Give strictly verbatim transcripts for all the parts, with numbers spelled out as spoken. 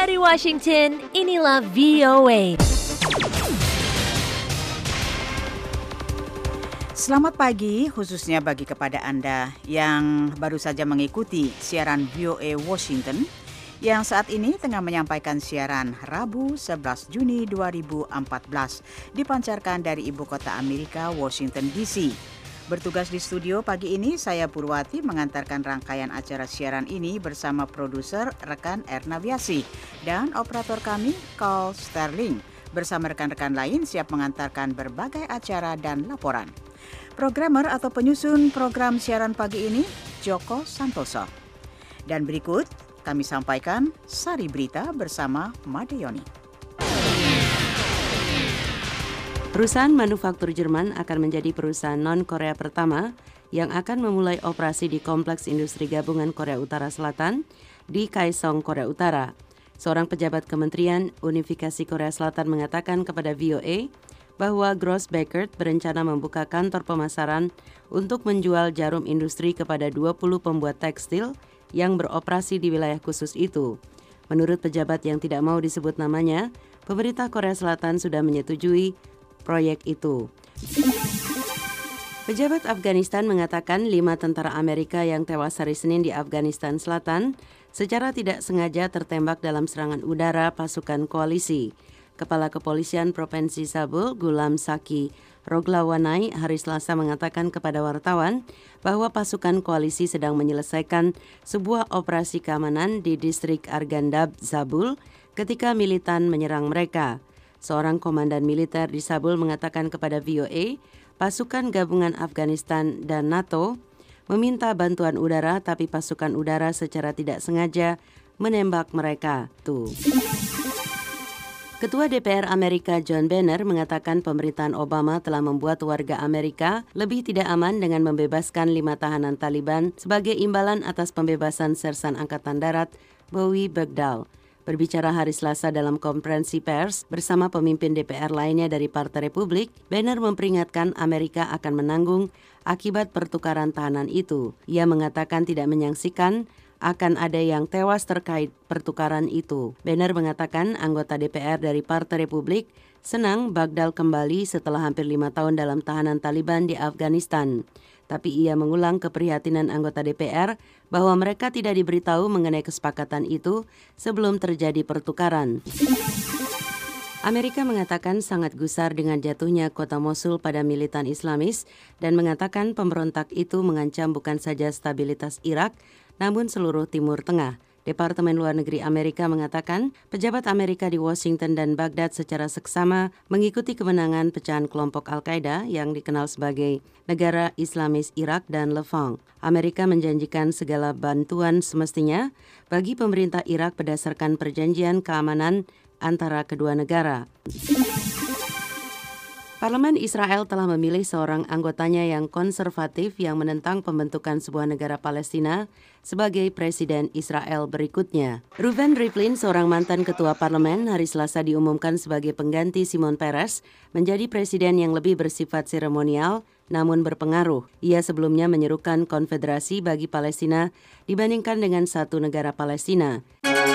Dari Washington, inilah V O A. Selamat pagi, khususnya bagi kepada Anda yang baru saja mengikuti siaran V O A Washington yang saat ini tengah menyampaikan siaran Rabu sebelas Juni dua ribu empat belas dipancarkan dari ibu kota Amerika, Washington D C. Bertugas di studio pagi ini, saya Purwati mengantarkan rangkaian acara siaran ini bersama produser rekan Erna Wiasi dan operator kami, Carl Sterling. Bersama rekan-rekan lain siap mengantarkan berbagai acara dan laporan. Programmer atau penyusun program siaran pagi ini, Joko Santoso. Dan berikut kami sampaikan Sari Berita bersama Made Yoni. Perusahaan manufaktur Jerman akan menjadi perusahaan non-Korea pertama yang akan memulai operasi di Kompleks Industri Gabungan Korea Utara Selatan di Kaesong, Korea Utara. Seorang pejabat Kementerian Unifikasi Korea Selatan mengatakan kepada V O A bahwa Grossbeckert berencana membuka kantor pemasaran untuk menjual jarum industri kepada dua puluh pembuat tekstil yang beroperasi di wilayah khusus itu. Menurut pejabat yang tidak mau disebut namanya, pemerintah Korea Selatan sudah menyetujui proyek itu. Pejabat Afghanistan mengatakan lima tentara Amerika yang tewas hari Senin di Afghanistan Selatan secara tidak sengaja tertembak dalam serangan udara pasukan koalisi. Kepala Kepolisian Provinsi Zabul, Gulam Saki Roglawanai, hari Selasa mengatakan kepada wartawan bahwa pasukan koalisi sedang menyelesaikan sebuah operasi keamanan di distrik Arghandab, Zabul, ketika militan menyerang mereka. Seorang komandan militer di Zabul mengatakan kepada V O A, pasukan gabungan Afghanistan dan NATO meminta bantuan udara, tapi pasukan udara secara tidak sengaja menembak mereka. Tuh. Ketua D P R Amerika John Boehner mengatakan pemerintahan Obama telah membuat warga Amerika lebih tidak aman dengan membebaskan lima tahanan Taliban sebagai imbalan atas pembebasan Sersan Angkatan Darat Bowie Bergdahl. Berbicara hari Selasa dalam konferensi pers bersama pemimpin D P R lainnya dari Partai Republik, Boehner memperingatkan Amerika akan menanggung akibat pertukaran tahanan itu. Ia mengatakan tidak menyaksikan akan ada yang tewas terkait pertukaran itu. Boehner mengatakan anggota D P R dari Partai Republik senang Bergdahl kembali setelah hampir lima tahun dalam tahanan Taliban di Afghanistan. Tapi ia mengulang keprihatinan anggota D P R bahwa mereka tidak diberitahu mengenai kesepakatan itu sebelum terjadi pertukaran. Amerika mengatakan sangat gusar dengan jatuhnya kota Mosul pada militan Islamis dan mengatakan pemberontak itu mengancam bukan saja stabilitas Irak, namun seluruh Timur Tengah. Departemen Luar Negeri Amerika mengatakan pejabat Amerika di Washington dan Baghdad secara seksama mengikuti kemenangan pecahan kelompok Al-Qaeda yang dikenal sebagai Negara Islamis Irak dan Levant. Amerika menjanjikan segala bantuan semestinya bagi pemerintah Irak berdasarkan perjanjian keamanan antara kedua negara. Parlemen Israel telah memilih seorang anggotanya yang konservatif yang menentang pembentukan sebuah negara Palestina sebagai presiden Israel berikutnya. Reuven Rivlin, seorang mantan ketua parlemen, hari Selasa diumumkan sebagai pengganti Shimon Peres menjadi presiden yang lebih bersifat seremonial namun berpengaruh. Ia sebelumnya menyerukan konfederasi bagi Palestina dibandingkan dengan satu negara Palestina.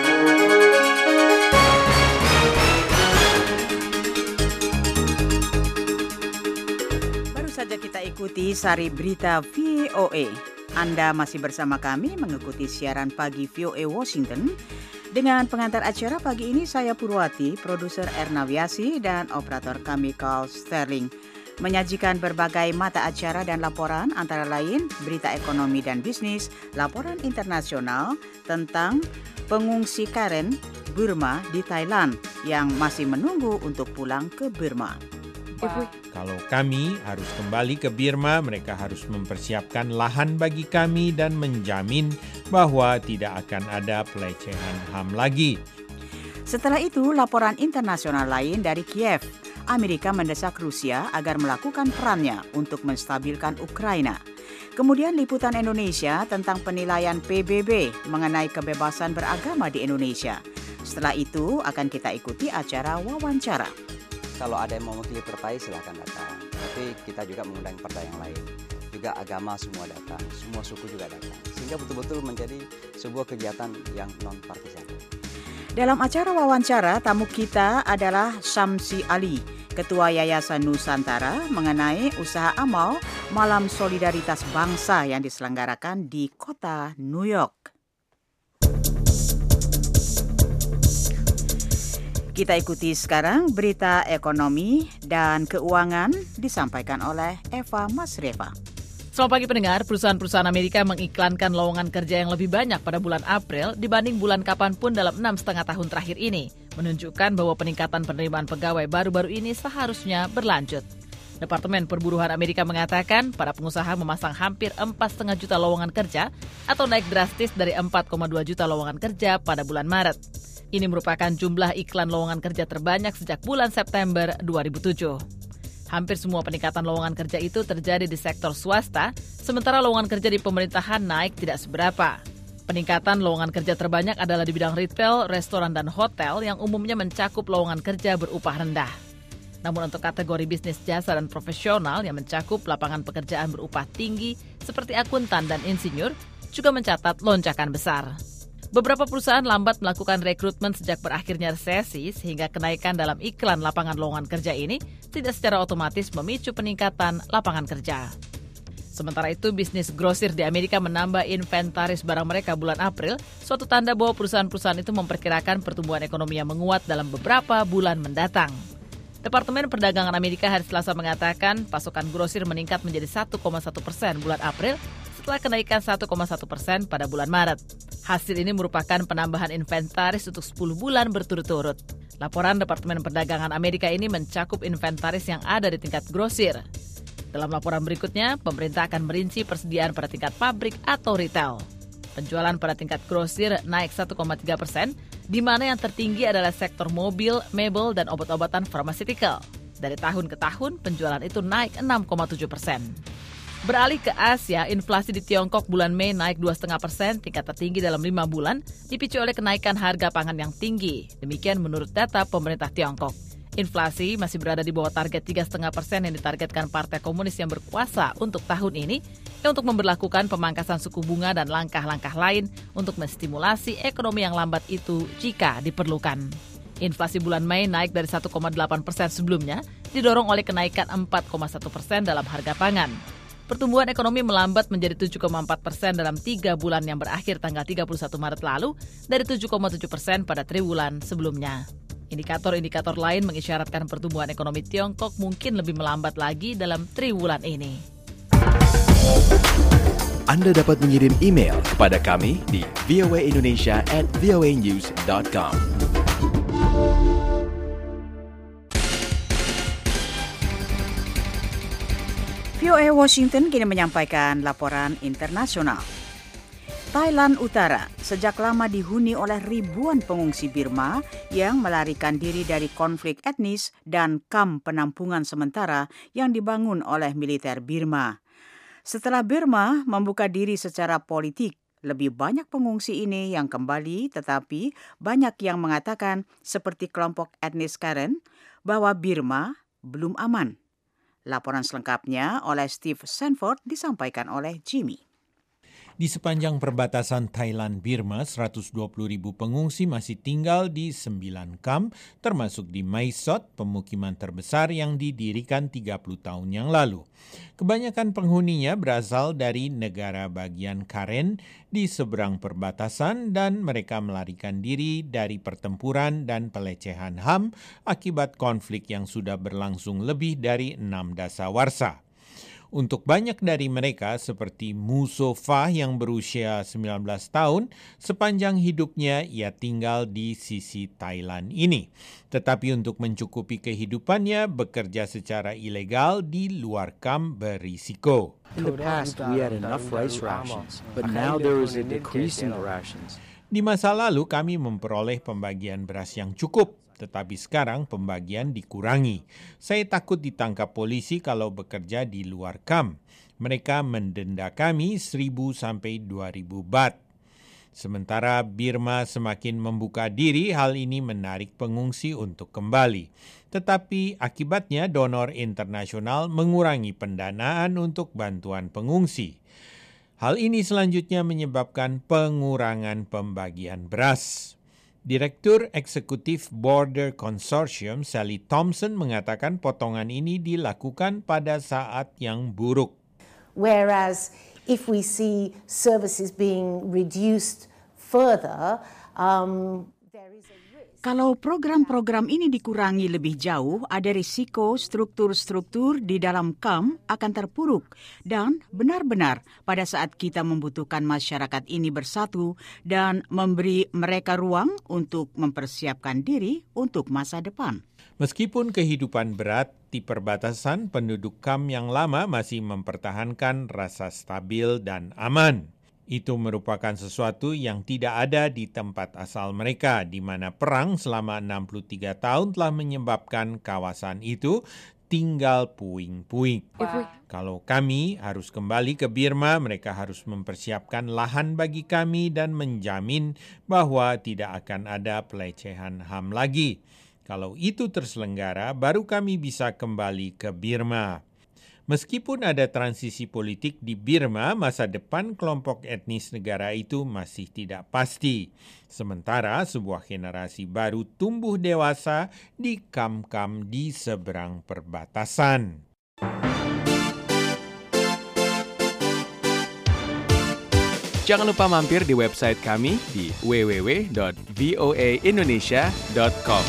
Saja kita ikuti Sari Berita V O A. Anda masih bersama kami mengikuti siaran pagi V O A Washington. Dengan pengantar acara pagi ini saya Purwati, produser Erna Wiasi dan operator kami Carl Sterling. Menyajikan berbagai mata acara dan laporan antara lain berita ekonomi dan bisnis, laporan internasional tentang pengungsi Karen Burma di Thailand yang masih menunggu untuk pulang ke Burma. Kalau kami harus kembali ke Burma, mereka harus mempersiapkan lahan bagi kami dan menjamin bahwa tidak akan ada pelecehan H A M lagi. Setelah itu, laporan internasional lain dari Kiev. Amerika mendesak Rusia agar melakukan perannya untuk menstabilkan Ukraina. Kemudian liputan Indonesia tentang penilaian P B B mengenai kebebasan beragama di Indonesia. Setelah itu akan kita ikuti acara wawancara. Kalau ada yang mau mewakili Perpai silakan datang. Tapi kita juga mengundang partai yang lain. Juga agama semua datang, semua suku juga datang. Sehingga betul-betul menjadi sebuah kegiatan yang non-partisan. Dalam acara wawancara, tamu kita adalah Syamsi Ali, Ketua Yayasan Nusantara, mengenai usaha amal Malam Solidaritas Bangsa yang diselenggarakan di kota New York. Kita ikuti sekarang berita ekonomi dan keuangan disampaikan oleh Eva Masreva. Selamat pagi pendengar, perusahaan-perusahaan Amerika mengiklankan lowongan kerja yang lebih banyak pada bulan April dibanding bulan kapanpun dalam enam setengah tahun terakhir ini, menunjukkan bahwa peningkatan penerimaan pegawai baru-baru ini seharusnya berlanjut. Departemen Perburuhan Amerika mengatakan para pengusaha memasang hampir empat koma lima juta lowongan kerja atau naik drastis dari empat koma dua juta lowongan kerja pada bulan Maret. Ini merupakan jumlah iklan lowongan kerja terbanyak sejak bulan September dua ribu tujuh. Hampir semua peningkatan lowongan kerja itu terjadi di sektor swasta, sementara lowongan kerja di pemerintahan naik tidak seberapa. Peningkatan lowongan kerja terbanyak adalah di bidang retail, restoran, dan hotel yang umumnya mencakup lowongan kerja berupah rendah. Namun untuk kategori bisnis jasa dan profesional yang mencakup lapangan pekerjaan berupah tinggi seperti akuntan dan insinyur juga mencatat lonjakan besar. Beberapa perusahaan lambat melakukan rekrutmen sejak berakhirnya resesi sehingga kenaikan dalam iklan lapangan lowongan kerja ini tidak secara otomatis memicu peningkatan lapangan kerja. Sementara itu, bisnis grosir di Amerika menambah inventaris barang mereka bulan April, suatu tanda bahwa perusahaan-perusahaan itu memperkirakan pertumbuhan ekonomi yang menguat dalam beberapa bulan mendatang. Departemen Perdagangan Amerika hari Selasa mengatakan pasokan grosir meningkat menjadi satu koma satu persen bulan April setelah kenaikan satu koma satu persen pada bulan Maret. Hasil ini merupakan penambahan inventaris untuk sepuluh bulan berturut-turut. Laporan Departemen Perdagangan Amerika ini mencakup inventaris yang ada di tingkat grosir. Dalam laporan berikutnya, pemerintah akan merinci persediaan pada tingkat pabrik atau retail. Penjualan pada tingkat grosir naik satu koma tiga persen, di mana yang tertinggi adalah sektor mobil, mebel, dan obat-obatan pharmaceutical. Dari tahun ke tahun, penjualan itu naik enam koma tujuh persen. Beralih ke Asia, inflasi di Tiongkok bulan Mei naik dua koma lima persen, tingkat tertinggi dalam lima bulan, dipicu oleh kenaikan harga pangan yang tinggi. Demikian menurut data pemerintah Tiongkok. Inflasi masih berada di bawah target tiga koma lima persen yang ditargetkan Partai Komunis yang berkuasa untuk tahun ini, yang untuk memberlakukan pemangkasan suku bunga dan langkah-langkah lain untuk menstimulasi ekonomi yang lambat itu jika diperlukan. Inflasi bulan Mei naik dari satu koma delapan persen sebelumnya, didorong oleh kenaikan empat koma satu persen dalam harga pangan. Pertumbuhan ekonomi melambat menjadi tujuh koma empat persen dalam tiga bulan yang berakhir tanggal tiga puluh satu Maret lalu dari tujuh koma tujuh persen pada triwulan sebelumnya. Indikator-indikator lain mengisyaratkan pertumbuhan ekonomi Tiongkok mungkin lebih melambat lagi dalam triwulan ini. Anda dapat mengirim email kepada kami di v o a indonesia at v o a news dot com. V O A Washington kini menyampaikan laporan internasional. Thailand Utara sejak lama dihuni oleh ribuan pengungsi Burma yang melarikan diri dari konflik etnis dan kamp penampungan sementara yang dibangun oleh militer Burma. Setelah Burma membuka diri secara politik, lebih banyak pengungsi ini yang kembali, tetapi banyak yang mengatakan seperti kelompok etnis Karen bahwa Burma belum aman. Laporan selengkapnya oleh Steve Sanford disampaikan oleh Jimmy. Di sepanjang perbatasan Thailand-Burma, seratus dua puluh ribu pengungsi masih tinggal di sembilan kamp, termasuk di Mae Sot, pemukiman terbesar yang didirikan tiga puluh tahun yang lalu. Kebanyakan penghuninya berasal dari negara bagian Karen di seberang perbatasan dan mereka melarikan diri dari pertempuran dan pelecehan H A M akibat konflik yang sudah berlangsung lebih dari enam dasawarsa. Untuk banyak dari mereka seperti Muso Fah yang berusia sembilan belas tahun, sepanjang hidupnya ia tinggal di sisi Thailand ini. Tetapi untuk mencukupi kehidupannya, bekerja secara ilegal di luar kamp berisiko. In the past, we had enough rice rations, but now there is a decrease in the rations. Di masa lalu kami memperoleh pembagian beras yang cukup. Tetapi sekarang pembagian dikurangi. Saya takut ditangkap polisi kalau bekerja di luar kamp. Mereka mendenda kami seribu sampai dua ribu bat. Sementara Burma semakin membuka diri, hal ini menarik pengungsi untuk kembali. Tetapi akibatnya donor internasional mengurangi pendanaan untuk bantuan pengungsi. Hal ini selanjutnya menyebabkan pengurangan pembagian beras. Direktur Eksekutif Border Consortium Sally Thompson mengatakan potongan ini dilakukan pada saat yang buruk. Whereas if we see services being reduced further, um, there is a risk. Kalau program-program ini dikurangi lebih jauh, ada risiko struktur-struktur di dalam K A M akan terpuruk dan benar-benar pada saat kita membutuhkan masyarakat ini bersatu dan memberi mereka ruang untuk mempersiapkan diri untuk masa depan. Meskipun kehidupan berat di perbatasan, penduduk K A M yang lama masih mempertahankan rasa stabil dan aman. Itu merupakan sesuatu yang tidak ada di tempat asal mereka, di mana perang selama enam puluh tiga tahun telah menyebabkan kawasan itu tinggal puing-puing. Wow. Kalau kami harus kembali ke Burma, mereka harus mempersiapkan lahan bagi kami dan menjamin bahwa tidak akan ada pelecehan H A M lagi. Kalau itu terselenggara, baru kami bisa kembali ke Burma. Meskipun ada transisi politik di Burma, masa depan kelompok etnis negara itu masih tidak pasti. Sementara sebuah generasi baru tumbuh dewasa di kam-kam di seberang perbatasan. Jangan lupa mampir di website kami di w w w dot v o a indonesia dot com.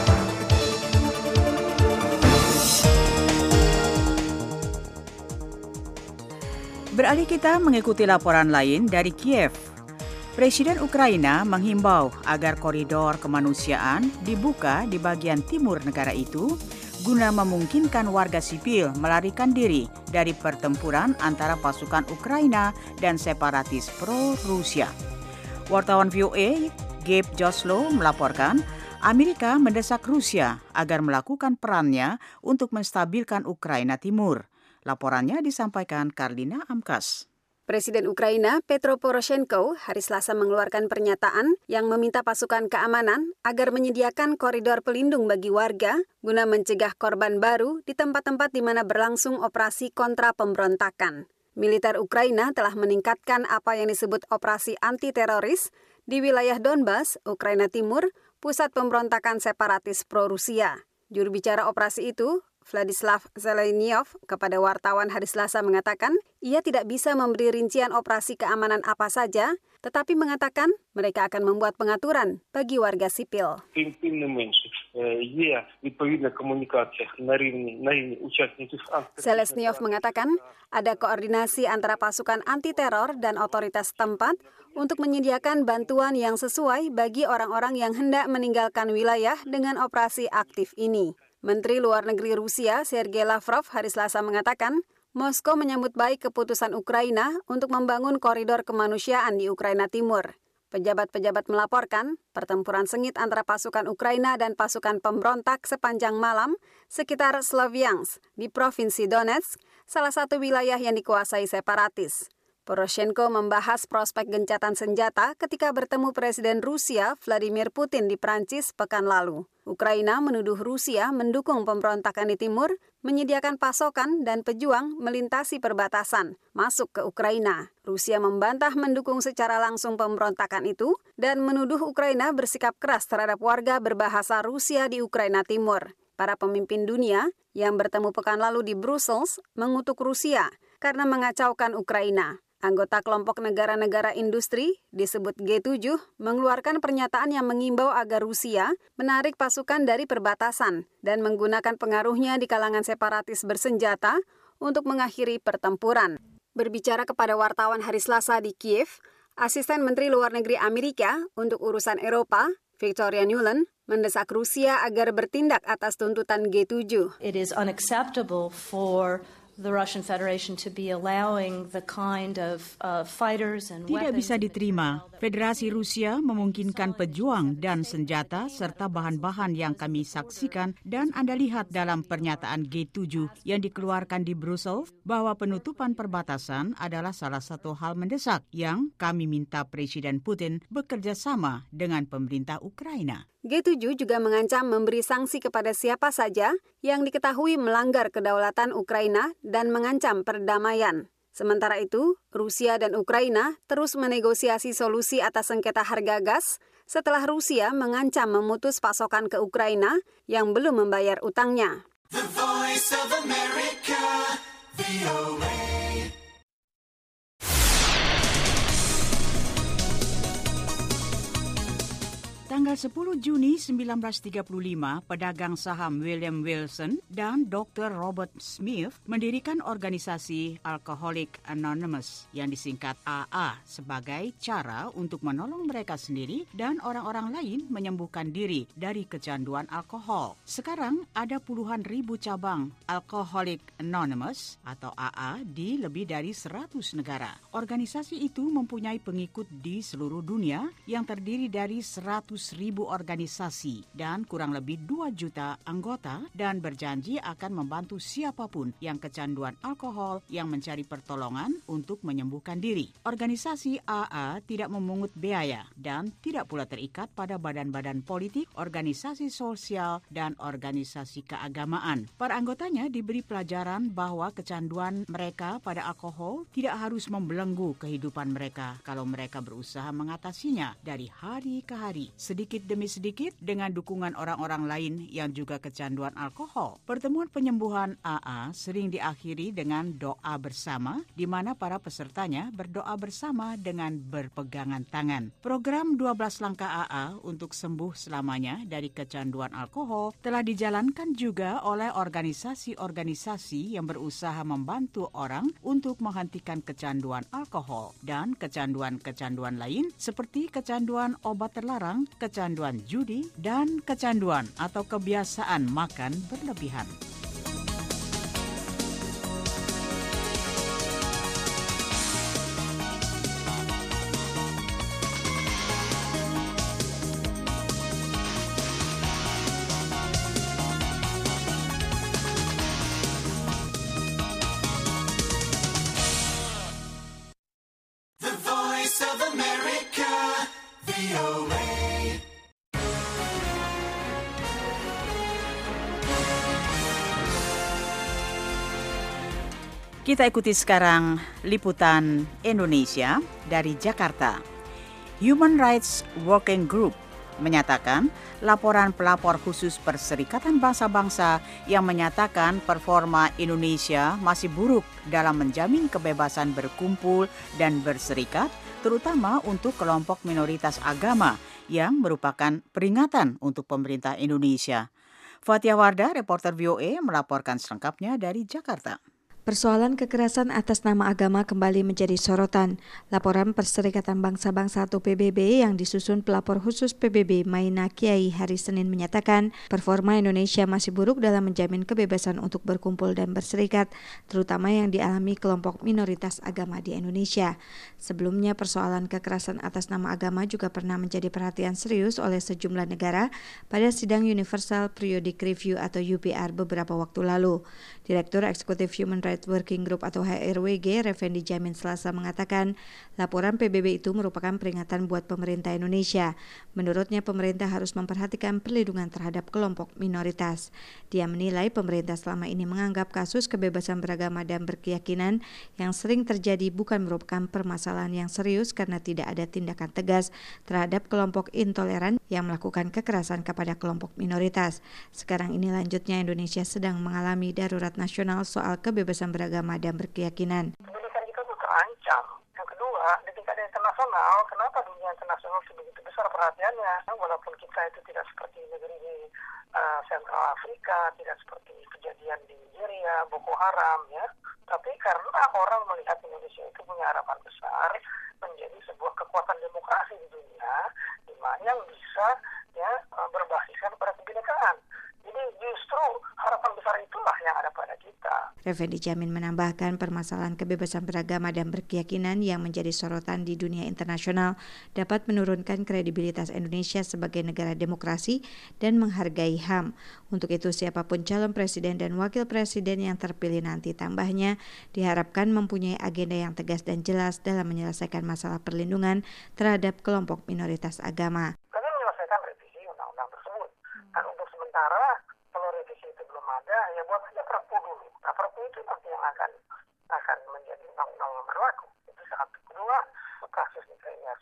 Beralih kita mengikuti laporan lain dari Kiev. Presiden Ukraina menghimbau agar koridor kemanusiaan dibuka di bagian timur negara itu guna memungkinkan warga sipil melarikan diri dari pertempuran antara pasukan Ukraina dan separatis pro-Rusia. Wartawan V O A Gabe Joslow melaporkan Amerika mendesak Rusia agar melakukan perannya untuk menstabilkan Ukraina Timur. Laporannya disampaikan Karlina Amkas. Presiden Ukraina Petro Poroshenko hari Selasa mengeluarkan pernyataan yang meminta pasukan keamanan agar menyediakan koridor pelindung bagi warga guna mencegah korban baru di tempat-tempat di mana berlangsung operasi kontra pemberontakan. Militer Ukraina telah meningkatkan apa yang disebut operasi anti-teroris di wilayah Donbas, Ukraina Timur, pusat pemberontakan separatis pro-Rusia. Juru bicara operasi itu, Vladislav Zeleniov, kepada wartawan hari Selasa mengatakan ia tidak bisa memberi rincian operasi keamanan apa saja, tetapi mengatakan mereka akan membuat pengaturan bagi warga sipil. Zeleniov mengatakan ada koordinasi antara pasukan anti-teror dan otoritas setempat untuk menyediakan bantuan yang sesuai bagi orang-orang yang hendak meninggalkan wilayah dengan operasi aktif ini. Menteri Luar Negeri Rusia Sergei Lavrov hari Selasa mengatakan Moskow menyambut baik keputusan Ukraina untuk membangun koridor kemanusiaan di Ukraina Timur. Pejabat-pejabat melaporkan pertempuran sengit antara pasukan Ukraina dan pasukan pemberontak sepanjang malam sekitar Sloviansk di Provinsi Donetsk, salah satu wilayah yang dikuasai separatis. Poroshenko membahas prospek gencatan senjata ketika bertemu Presiden Rusia Vladimir Putin di Prancis pekan lalu. Ukraina menuduh Rusia mendukung pemberontakan di timur, menyediakan pasokan dan pejuang melintasi perbatasan masuk ke Ukraina. Rusia membantah mendukung secara langsung pemberontakan itu dan menuduh Ukraina bersikap keras terhadap warga berbahasa Rusia di Ukraina Timur. Para pemimpin dunia yang bertemu pekan lalu di Brussels mengutuk Rusia karena mengacaukan Ukraina. Anggota kelompok negara-negara industri disebut G tujuh mengeluarkan pernyataan yang mengimbau agar Rusia menarik pasukan dari perbatasan dan menggunakan pengaruhnya di kalangan separatis bersenjata untuk mengakhiri pertempuran. Berbicara kepada wartawan hari Selasa di Kiev, Asisten Menteri Luar Negeri Amerika untuk urusan Eropa, Victoria Nuland, mendesak Rusia agar bertindak atas tuntutan G tujuh. It is unacceptable for the Russian Federation to be allowing the kind of uh, fighters and Tidak weapons. bisa diterima. Federasi Rusia memungkinkan pejuang dan senjata serta bahan-bahan yang kami saksikan dan Anda lihat dalam pernyataan G tujuh yang dikeluarkan di Brussels bahwa penutupan perbatasan adalah salah satu hal mendesak yang kami minta Presiden Putin bekerja sama dengan pemerintah Ukraina. G tujuh juga mengancam memberi sanksi kepada siapa saja yang diketahui melanggar kedaulatan Ukraina dan mengancam perdamaian. Sementara itu, Rusia dan Ukraina terus menegosiasi solusi atas sengketa harga gas setelah Rusia mengancam memutus pasokan ke Ukraina yang belum membayar utangnya. The Voice of America, V O A. Tanggal sepuluh Juni seribu sembilan ratus tiga puluh lima, pedagang saham William Wilson dan doktor Robert Smith mendirikan organisasi Alcoholics Anonymous yang disingkat A A sebagai cara untuk menolong mereka sendiri dan orang-orang lain menyembuhkan diri dari kecanduan alkohol. Sekarang ada puluhan ribu cabang Alcoholics Anonymous atau A A di lebih dari seratus negara. Organisasi itu mempunyai pengikut di seluruh dunia yang terdiri dari seratus ribu organisasi dan kurang lebih dua juta anggota dan berjanji akan membantu siapapun yang kecanduan alkohol yang mencari pertolongan untuk menyembuhkan diri. Organisasi A A tidak memungut biaya dan tidak pula terikat pada badan-badan politik, organisasi sosial, dan organisasi keagamaan. Para anggotanya diberi pelajaran bahwa kecanduan mereka pada alkohol tidak harus membelenggu kehidupan mereka kalau mereka berusaha mengatasinya dari hari ke hari. Sedikit demi sedikit dengan dukungan orang-orang lain yang juga kecanduan alkohol. Pertemuan penyembuhan A A sering diakhiri dengan doa bersama di mana para pesertanya berdoa bersama dengan berpegangan tangan. Program dua belas langkah A A untuk sembuh selamanya dari kecanduan alkohol telah dijalankan juga oleh organisasi-organisasi yang berusaha membantu orang untuk menghentikan kecanduan alkohol dan kecanduan-kecanduan lain seperti kecanduan obat terlarang, kecanduan judi, dan kecanduan atau kebiasaan makan berlebihan. The Voice of America, V O A. Kita ikuti sekarang liputan Indonesia dari Jakarta. Human Rights Working Group menyatakan laporan pelapor khusus Perserikatan Bangsa-Bangsa yang menyatakan performa Indonesia masih buruk dalam menjamin kebebasan berkumpul dan berserikat, terutama untuk kelompok minoritas agama yang merupakan peringatan untuk pemerintah Indonesia. Fathia Wardah, reporter V O A, melaporkan selengkapnya dari Jakarta. Persoalan kekerasan atas nama agama kembali menjadi sorotan. Laporan Perserikatan Bangsa-Bangsa atau P B B yang disusun pelapor khusus P B B Maina Kiai hari Senin menyatakan performa Indonesia masih buruk dalam menjamin kebebasan untuk berkumpul dan berserikat, terutama yang dialami kelompok minoritas agama di Indonesia. Sebelumnya persoalan kekerasan atas nama agama juga pernah menjadi perhatian serius oleh sejumlah negara pada sidang Universal Periodic Review atau U P R beberapa waktu lalu. Direktur Eksekutif Human Rights Working Group atau H R W G, Refendi Jamin Selasa mengatakan, laporan P B B itu merupakan peringatan buat pemerintah Indonesia. Menurutnya pemerintah harus memperhatikan perlindungan terhadap kelompok minoritas. Dia menilai pemerintah selama ini menganggap kasus kebebasan beragama dan berkeyakinan yang sering terjadi bukan merupakan permasalahan yang serius karena tidak ada tindakan tegas terhadap kelompok intoleran yang melakukan kekerasan kepada kelompok minoritas. Sekarang ini lanjutnya Indonesia sedang mengalami darurat nasional soal kebebasan beragama dan berkeyakinan. Pendidikan kita itu terancam. Yang kedua, di tingkat internasional, kenapa dunia internasional sebegitu besar perhatiannya? Walaupun kita itu tidak seperti negeri di uh, Sentral Afrika, tidak seperti kejadian di Nigeria, Boko Haram, ya. Tapi karena orang melihat Indonesia itu punya harapan besar menjadi sebuah kekuatan demokrasi di dunia, di mana yang bisa ya berbasiskan pada kebinekaan. Jadi justru harapan besar itulah yang ada pada kita. Refendi Jamin menambahkan permasalahan kebebasan beragama dan berkeyakinan yang menjadi sorotan di dunia internasional dapat menurunkan kredibilitas Indonesia sebagai negara demokrasi dan menghargai H A M. Untuk itu siapapun calon presiden dan wakil presiden yang terpilih nanti tambahnya diharapkan mempunyai agenda yang tegas dan jelas dalam menyelesaikan masalah perlindungan terhadap kelompok minoritas agama. Kami menyelesaikan revisi undang-undang tersebut. Dan untuk sementara kalau revisi itu belum ada, ya buat saja Perpu dulu. Nah, Perpu itu nanti yang akan akan menjadi undang-undang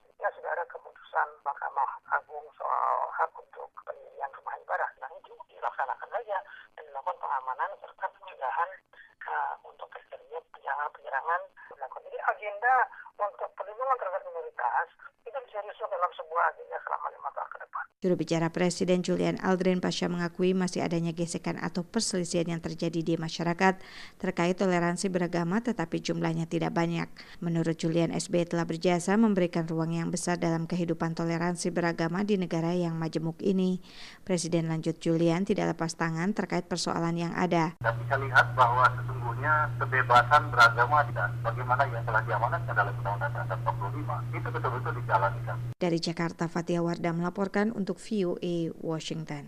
Ya sudah ada keputusan Mahkamah Agung soal hak untuk pendirian rumah ibadah. Nah itu dilaksanakan saja dan dilakukan pengamanan serta pencegahan uh, untuk terjadinya penyerangan-penyerangan. Jadi agenda untuk perlindungan terhadap minoritas itu diseriuskan dalam sebuah agenda selama lima tahun ke depan. Juru bicara Presiden Julian Aldrin Pasha mengakui masih adanya gesekan atau perselisihan yang terjadi di masyarakat terkait toleransi beragama, tetapi jumlahnya tidak banyak. Menurut Julian, S B Y telah berjasa memberikan ruang yang besar dalam kehidupan toleransi beragama di negara yang majemuk ini. Presiden lanjut Julian tidak lepas tangan terkait persoalan yang ada. Kita bisa lihat bahwa sesungguhnya kebebasan beragama dan bagaimana yang telah diamanatkan dalam Undang-Undang Dasar empat puluh lima itu betul-betul dijalankan. Dari Jakarta, Fatia Wardah melaporkan untuk V O A Washington.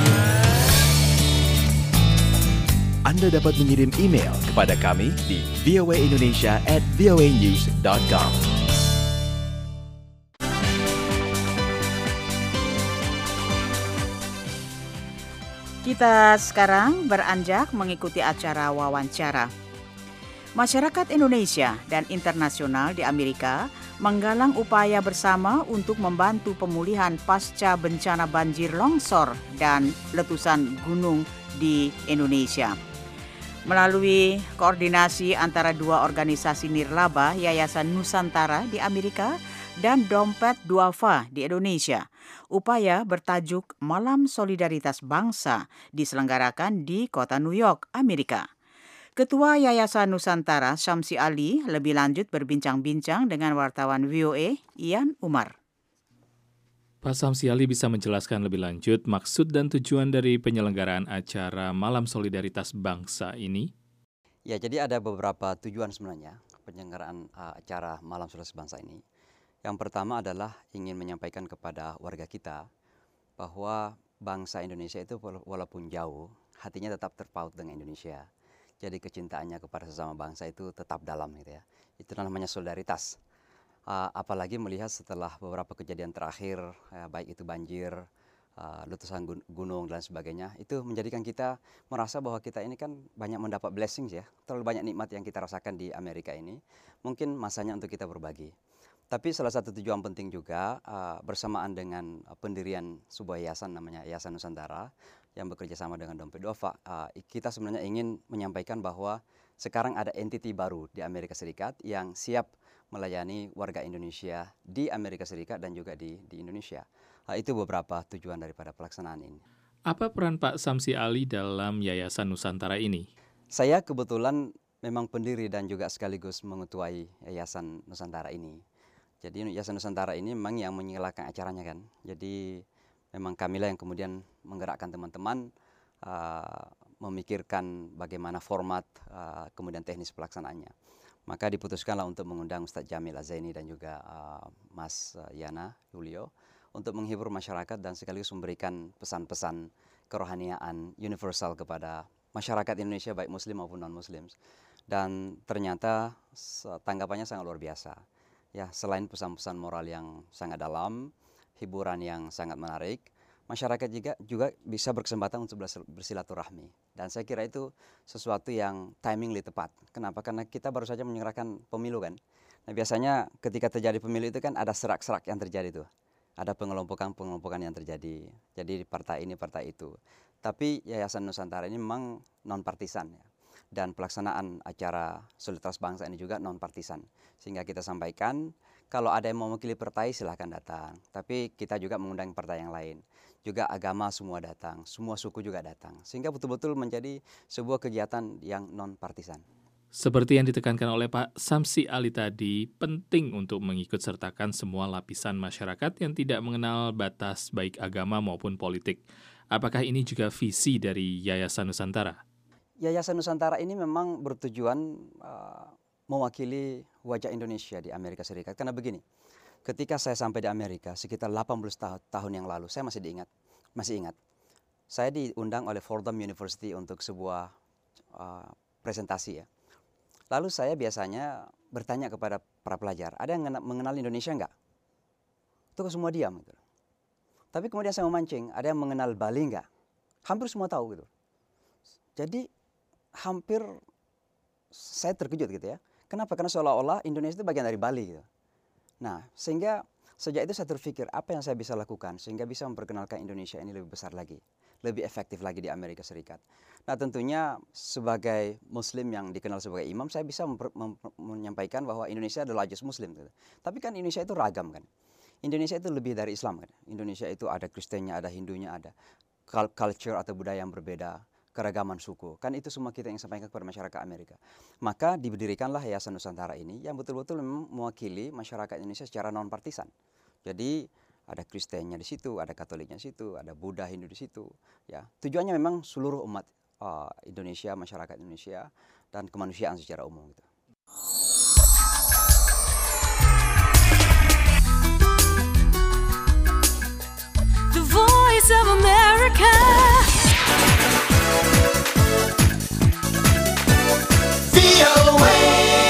Anda dapat mengirim email kepada kami di v o a indonesia at v o a news dot com. Kita sekarang beranjak mengikuti acara wawancara. Masyarakat Indonesia dan internasional di Amerika menggalang upaya bersama untuk membantu pemulihan pasca bencana banjir longsor dan letusan gunung di Indonesia. Melalui koordinasi antara dua organisasi nirlaba, Yayasan Nusantara di Amerika dan Dompet Duafa di Indonesia, upaya bertajuk Malam Solidaritas Bangsa diselenggarakan di kota New York, Amerika. Ketua Yayasan Nusantara, Syamsi Ali, lebih lanjut berbincang-bincang dengan wartawan V O A, Ian Umar. Pak Syamsi Ali bisa menjelaskan lebih lanjut maksud dan tujuan dari penyelenggaraan acara Malam Solidaritas Bangsa ini? Ya, jadi ada beberapa tujuan sebenarnya penyelenggaraan uh, acara Malam Solidaritas Bangsa ini. Yang pertama adalah ingin menyampaikan kepada warga kita bahwa bangsa Indonesia itu walaupun jauh, hatinya tetap terpaut dengan Indonesia. Jadi kecintaannya kepada sesama bangsa itu tetap dalam gitu ya. Itu namanya solidaritas. Uh, apalagi melihat setelah beberapa kejadian terakhir, ya, baik itu banjir, uh, letusan gunung dan sebagainya, itu menjadikan kita merasa bahwa kita ini kan banyak mendapat blessings ya. Terlalu banyak nikmat yang kita rasakan di Amerika ini. Mungkin masanya untuk kita berbagi. Tapi salah satu tujuan penting juga uh, bersamaan dengan uh, pendirian sebuah yayasan namanya Yayasan Nusantara yang bekerja sama dengan Dompet Duafa, uh, kita sebenarnya ingin menyampaikan bahwa sekarang ada entiti baru di Amerika Serikat yang siap melayani warga Indonesia di Amerika Serikat dan juga di, di Indonesia. Uh, itu beberapa tujuan daripada pelaksanaan ini. Apa peran Pak Syamsi Ali dalam Yayasan Nusantara ini? Saya kebetulan memang pendiri dan juga sekaligus mengetuai Yayasan Nusantara ini. Jadi Yayasan Nusantara ini memang yang menyelenggarakan acaranya kan. Jadi memang kamilah yang kemudian menggerakkan teman-teman uh, memikirkan bagaimana format uh, kemudian teknis pelaksanaannya. Maka diputuskanlah untuk mengundang Ustadz Jamil Azaini dan juga uh, Mas uh, Yana Julio untuk menghibur masyarakat dan sekaligus memberikan pesan-pesan kerohaniaan universal kepada masyarakat Indonesia baik muslim maupun non-muslim. Dan ternyata tanggapannya sangat luar biasa. Ya, selain pesan-pesan moral yang sangat dalam, hiburan yang sangat menarik, masyarakat juga juga bisa berkesempatan untuk bersilaturahmi. Dan saya kira itu sesuatu yang timingly tepat. Kenapa? Karena kita baru saja menyelenggarakan pemilu kan. Nah, biasanya ketika terjadi pemilu itu kan ada serak-serak yang terjadi tuh. Ada pengelompokan-pengelompokan yang terjadi. Jadi partai ini, partai itu. Tapi Yayasan Nusantara ini memang non-partisan ya. Dan pelaksanaan acara Solidaritas Bangsa ini juga non-partisan. Sehingga kita sampaikan, kalau ada yang mau mewakili partai silahkan datang. Tapi kita juga mengundang partai yang lain. Juga agama semua datang, semua suku juga datang. Sehingga betul-betul menjadi sebuah kegiatan yang non-partisan. Seperti yang ditekankan oleh Pak Syamsi Ali tadi, penting untuk mengikut sertakan semua lapisan masyarakat yang tidak mengenal batas baik agama maupun politik. Apakah ini juga visi dari Yayasan Nusantara? Yayasan Nusantara ini memang bertujuan uh, mewakili wajah Indonesia di Amerika Serikat. Karena begini, ketika saya sampai di Amerika sekitar delapan belas tahun yang lalu, saya masih diingat, masih ingat. Saya diundang oleh Fordham University untuk sebuah uh, presentasi ya. Lalu saya biasanya bertanya kepada para pelajar, ada yang mengenal Indonesia enggak? Itu semua diam gitu. Tapi kemudian saya memancing, ada yang mengenal Bali enggak? Hampir semua tahu gitu. Jadi hampir saya terkejut gitu ya. Kenapa? Karena seolah-olah Indonesia itu bagian dari Bali gitu. Nah, sehingga Sejak itu saya berpikir apa yang saya bisa lakukan sehingga bisa memperkenalkan Indonesia ini lebih besar lagi, lebih efektif lagi di Amerika Serikat. Nah tentunya sebagai Muslim yang dikenal sebagai imam, saya bisa memper, mem, menyampaikan bahwa Indonesia adalah largest Muslim. Gitu. Tapi kan Indonesia itu ragam kan. Indonesia itu lebih dari Islam kan. Indonesia itu ada Kristennya, ada Hindunya, ada culture atau budaya yang berbeda, keragaman suku. Kan itu semua kita yang sampaikan kepada masyarakat Amerika. Maka didirikanlah Yayasan Nusantara ini yang betul-betul mewakili masyarakat Indonesia secara non-partisan. Jadi ada Kristennya di situ, ada Katoliknya di situ, ada Buddha, Hindu di situ. Ya, tujuannya memang seluruh umat uh, Indonesia, masyarakat Indonesia, dan kemanusiaan secara umum. Gitu. The Voice of America. V O A.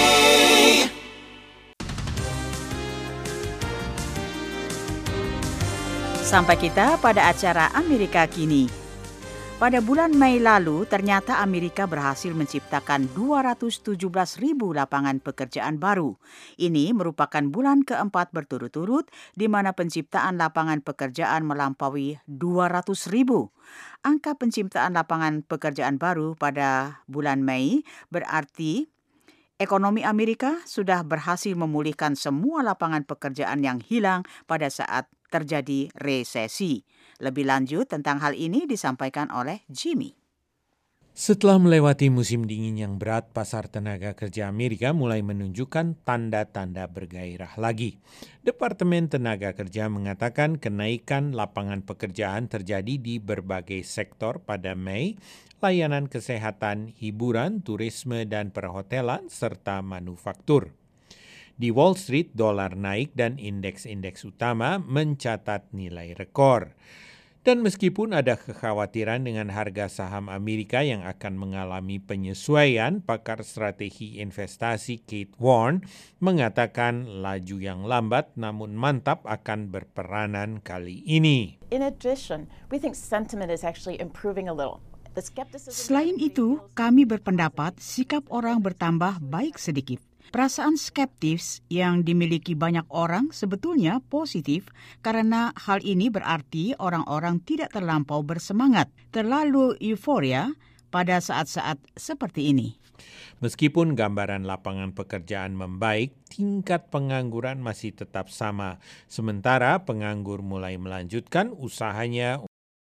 Sampai kita pada acara Amerika Kini. Pada bulan Mei lalu, ternyata Amerika berhasil menciptakan dua ratus tujuh belas ribu lapangan pekerjaan baru. Ini merupakan bulan keempat berturut-turut di mana penciptaan lapangan pekerjaan melampaui dua ratus ribu. Angka penciptaan lapangan pekerjaan baru pada bulan Mei berarti ekonomi Amerika sudah berhasil memulihkan semua lapangan pekerjaan yang hilang pada saat terjadi resesi. Lebih lanjut tentang hal ini disampaikan oleh Jimmy. Setelah melewati musim dingin yang berat, pasar tenaga kerja Amerika mulai menunjukkan tanda-tanda bergairah lagi. Departemen Tenaga Kerja mengatakan kenaikan lapangan pekerjaan terjadi di berbagai sektor pada Mei, layanan kesehatan, hiburan, turisme, dan perhotelan, serta manufaktur. Di Wall Street, dolar naik dan indeks-indeks utama mencatat nilai rekor. Dan meskipun ada kekhawatiran dengan harga saham Amerika yang akan mengalami penyesuaian, pakar strategi investasi Kate Warren mengatakan laju yang lambat namun mantap akan berperanan kali ini. In addition, we think sentiment is actually improving a little. Selain itu, kami berpendapat sikap orang bertambah baik sedikit. Perasaan skeptis yang dimiliki banyak orang sebetulnya positif karena hal ini berarti orang-orang tidak terlampau bersemangat, terlalu euforia pada saat-saat seperti ini. Meskipun gambaran lapangan pekerjaan membaik, tingkat pengangguran masih tetap sama. Sementara penganggur mulai melanjutkan usahanya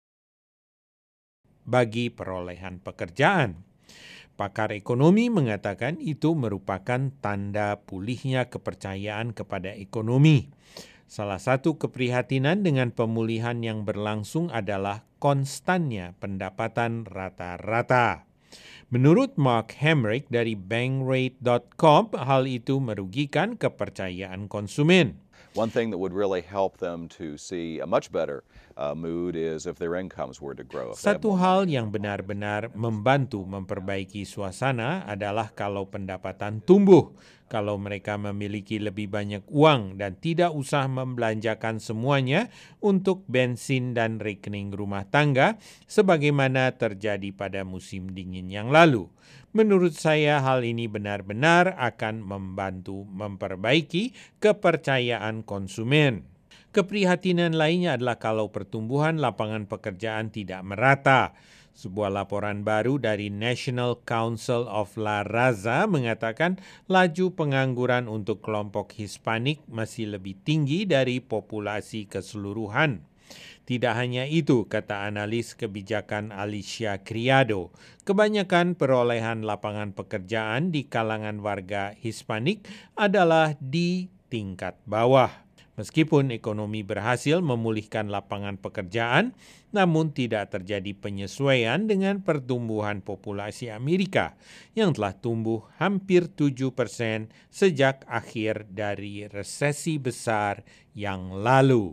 bagi perolehan pekerjaan. Pakar ekonomi mengatakan itu merupakan tanda pulihnya kepercayaan kepada ekonomi. Salah satu keprihatinan dengan pemulihan yang berlangsung adalah konstannya pendapatan rata-rata. Menurut Mark Hamrick dari bankrate dot com, hal itu merugikan kepercayaan konsumen. One thing that would really help them to see a much better uh, mood is if their incomes were to grow. Satu hal yang benar-benar membantu memperbaiki suasana adalah kalau pendapatan tumbuh, kalau mereka memiliki lebih banyak uang dan tidak usah membelanjakan semuanya untuk bensin dan rekening rumah tangga sebagaimana terjadi pada musim dingin yang lalu. Menurut saya hal ini benar-benar akan membantu memperbaiki kepercayaan konsumen. Keprihatinan lainnya adalah kalau pertumbuhan lapangan pekerjaan tidak merata. Sebuah laporan baru dari National Council of La Raza mengatakan laju pengangguran untuk kelompok Hispanik masih lebih tinggi dari populasi keseluruhan. Tidak hanya itu, kata analis kebijakan Alicia Criado, kebanyakan perolehan lapangan pekerjaan di kalangan warga Hispanik adalah di tingkat bawah. Meskipun ekonomi berhasil memulihkan lapangan pekerjaan, namun tidak terjadi penyesuaian dengan pertumbuhan populasi Amerika yang telah tumbuh hampir tujuh persen sejak akhir dari resesi besar yang lalu.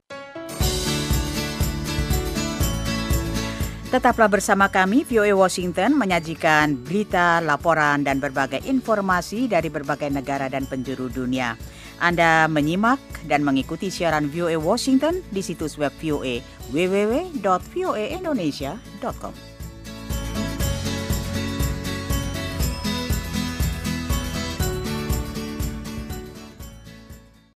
Tetaplah bersama kami, V O A Washington menyajikan berita, laporan, dan berbagai informasi dari berbagai negara dan penjuru dunia. Anda menyimak dan mengikuti siaran V O A Washington di situs web V O A w w w dot v o a indonesia dot com.